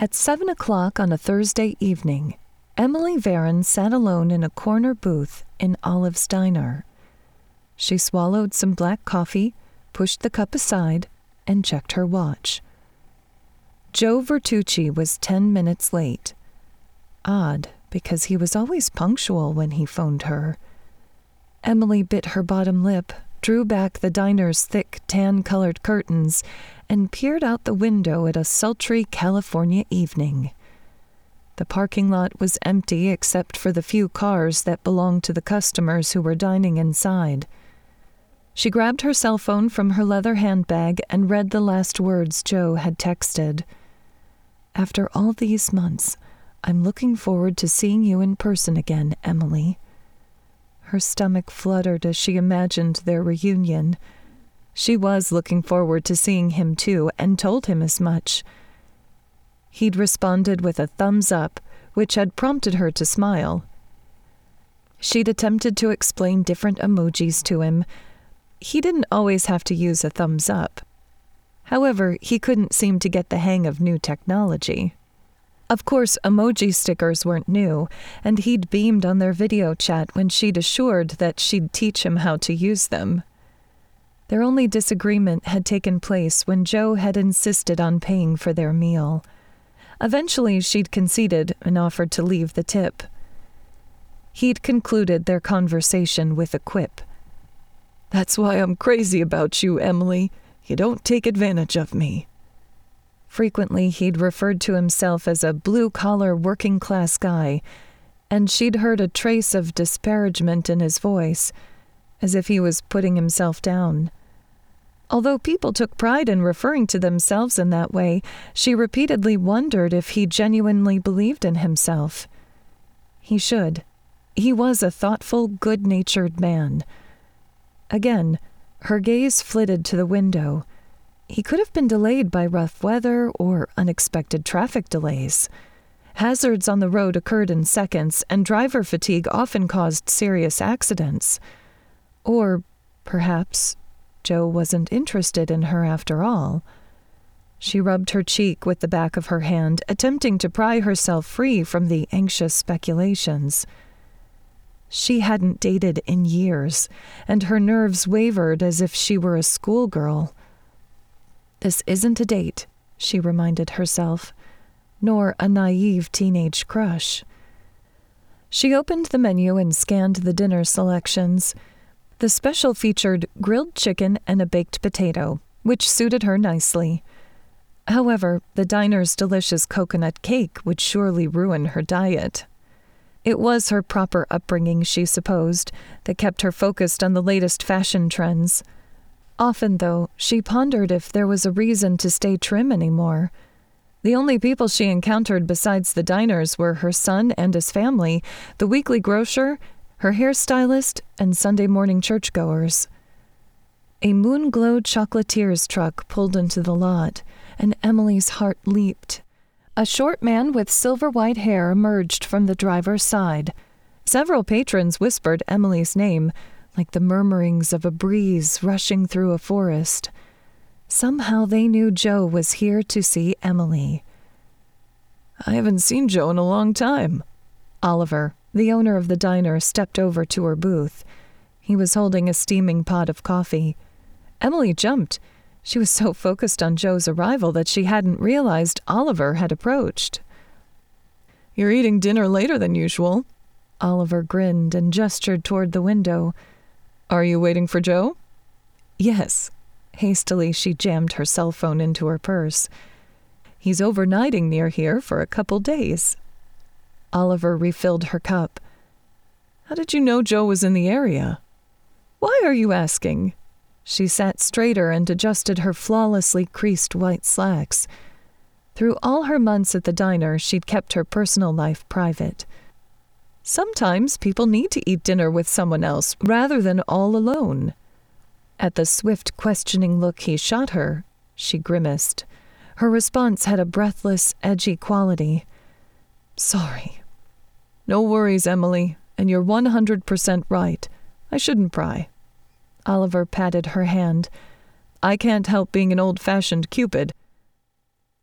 At 7 o'clock on a Thursday evening, Emily Varon sat alone in a corner booth in Olive's diner. She swallowed some black coffee, pushed the cup aside, and checked her watch. Joe Vertucci was 10 minutes late. Odd, because he was always punctual when he phoned her. Emily bit her bottom lip, drew back the diner's thick tan-colored curtains, and peered out the window at a sultry California evening. The parking lot was empty except for the few cars that belonged to the customers who were dining inside. She grabbed her cell phone from her leather handbag and read the last words Joe had texted. "After all these months, I'm looking forward to seeing you in person again, Emily." Her stomach fluttered as she imagined their reunion. She was looking forward to seeing him too, and told him as much. He'd responded with a thumbs up, which had prompted her to smile. She'd attempted to explain different emojis to him. He didn't always have to use a thumbs up. However, he couldn't seem to get the hang of new technology. Of course, emoji stickers weren't new, and he'd beamed on their video chat when she'd assured that she'd teach him how to use them. Their only disagreement had taken place when Joe had insisted on paying for their meal. Eventually, she'd conceded and offered to leave the tip. He'd concluded their conversation with a quip. "That's why I'm crazy about you, Emily. You don't take advantage of me." Frequently, he'd referred to himself as a blue-collar working-class guy, and she'd heard a trace of disparagement in his voice, as if he was putting himself down. Although people took pride in referring to themselves in that way, she repeatedly wondered if he genuinely believed in himself. He should. He was a thoughtful, good-natured man. Again, her gaze flitted to the window. He could have been delayed by rough weather or unexpected traffic delays. Hazards on the road occurred in seconds, and driver fatigue often caused serious accidents. Or, perhaps, Joe wasn't interested in her after all. She rubbed her cheek with the back of her hand, attempting to pry herself free from the anxious speculations. She hadn't dated in years, and her nerves wavered as if she were a schoolgirl. "This isn't a date," she reminded herself, nor a naive teenage crush. She opened the menu and scanned the dinner selections. The special featured grilled chicken and a baked potato, which suited her nicely. However, the diner's delicious coconut cake would surely ruin her diet. It was her proper upbringing, she supposed, that kept her focused on the latest fashion trends. Often, though, she pondered if there was a reason to stay trim anymore. The only people she encountered besides the diners were her son and his family, the weekly grocer, her hairstylist, and Sunday morning churchgoers. A moon-glowed chocolatier's truck pulled into the lot, and Emily's heart leaped. A short man with silver-white hair emerged from the driver's side. Several patrons whispered Emily's name, like the murmurings of a breeze rushing through a forest. Somehow they knew Joe was here to see Emily. "I haven't seen Joe in a long time." Oliver, the owner of the diner, stepped over to her booth. He was holding a steaming pot of coffee. Emily jumped. She was so focused on Joe's arrival that she hadn't realized Oliver had approached. "You're eating dinner later than usual." Oliver grinned and gestured toward the window. "Are you waiting for Joe?" "Yes." Hastily, she jammed her cell phone into her purse. "He's overnighting near here for a couple days." Oliver refilled her cup. "How did you know Joe was in the area?" "Why are you asking?" She sat straighter and adjusted her flawlessly creased white slacks. Through all her months at the diner, she'd kept her personal life private. Sometimes people need to eat dinner with someone else rather than all alone. At the swift, questioning look he shot her, she grimaced. Her response had a breathless, edgy quality. "Sorry." "No worries, Emily, and you're 100% right. I shouldn't pry." Oliver patted her hand. "I can't help being an old-fashioned Cupid.